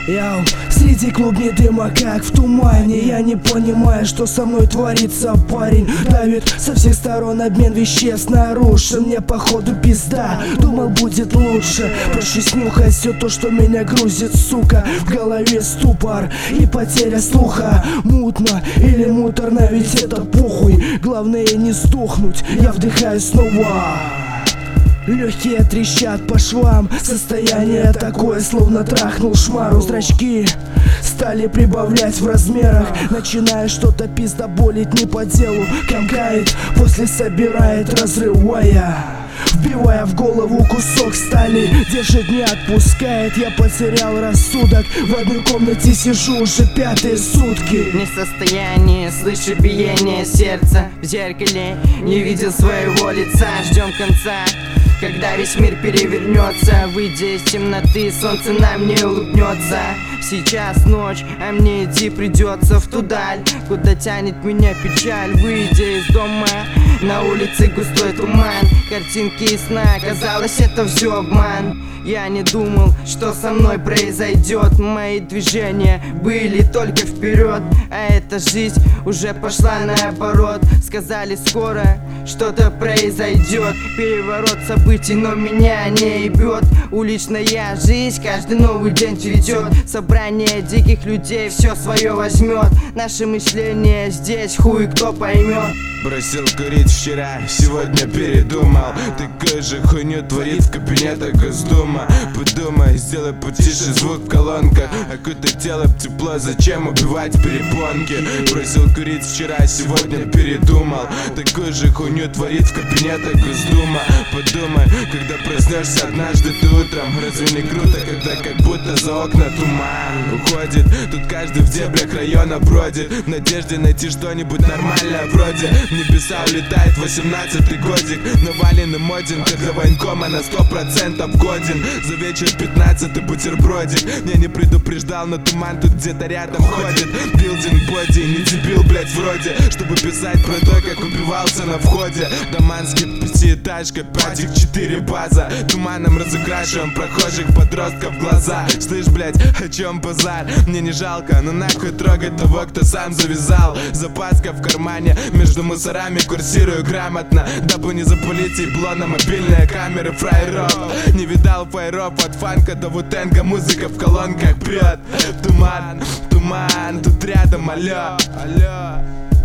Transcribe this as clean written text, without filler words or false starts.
Среди клубней дыма, как в тумане. Я не понимаю, что со мной творится, парень. Давит со всех сторон, обмен веществ нарушен. Мне походу пизда, думал будет лучше. Проще снюхать все то, что меня грузит, сука. В голове ступор и потеря слуха. Мутно или муторно, ведь это похуй. Главное не сдохнуть, я вдыхаю снова. Легкие трещат по швам. Состояние такое, словно трахнул шмару. Зрачки стали прибавлять в размерах. Начинает что-то пиздоболить не по делу. Комкает, после собирает, разрывая, вбивая в голову кусок стали. Держит, не отпускает, я потерял рассудок. В одной комнате сижу уже 5-е сутки. Не в состоянии, слышу биение сердца. В зеркале не видел своего лица. Ждем конца, когда весь мир перевернется. Выйдя из темноты, солнце нам не улыбнется. Сейчас ночь, а мне идти придется в ту даль, куда тянет меня печаль. Выйдя из дома, на улице густой туман. Картинки из сна, казалось, это все обман. Я не думал, что со мной произойдет. Мои движения были только вперед, а эта жизнь уже пошла наоборот. Сказали, скоро что-то произойдет, переворот событий, но меня не ебет. Уличная жизнь каждый новый день цветет. Собрание диких людей все свое возьмет. Наше мышление здесь хуй кто поймет. Бросил курить вчера, сегодня передумал. Такую же хуйню творит в кабинетах Госдума. Подумай, сделай потише звук в колонках. Окутай тело в тепло, зачем убивать перепонки? Бросил курить вчера, сегодня передумал. Такую же хуйню творит в кабинетах Госдума. Подумай, когда проснешься однажды ты утром. Разве не круто, когда как будто за окна туман уходит? Тут каждый в дебрях района бродит в надежде найти что-нибудь нормальное вроде. В небеса улетает 18-й годик. Наваленный моден, как для военкома на 100% годен. За вечер 15-й бутербродик. Меня не предупреждал, но туман тут где-то рядом ходит. Билдинг боди, не дебил, блять, вроде, чтобы писать про то, как убивался на входе. Даманский 5-этажка, 5-4 база. Туманом разукрашиваем прохожих подростков в глаза. Слышь, блять, о чем базар? Мне не жалко, но нахуй трогать того, кто сам завязал. Запаска в кармане, между мусорами курсирую грамотно, дабы не запулить ебло на мобильные камеры фраеров. Не видал фаеров от фанка до вутенга, музыка в колонках прет. Туман, туман, тут рядом, алло, алло.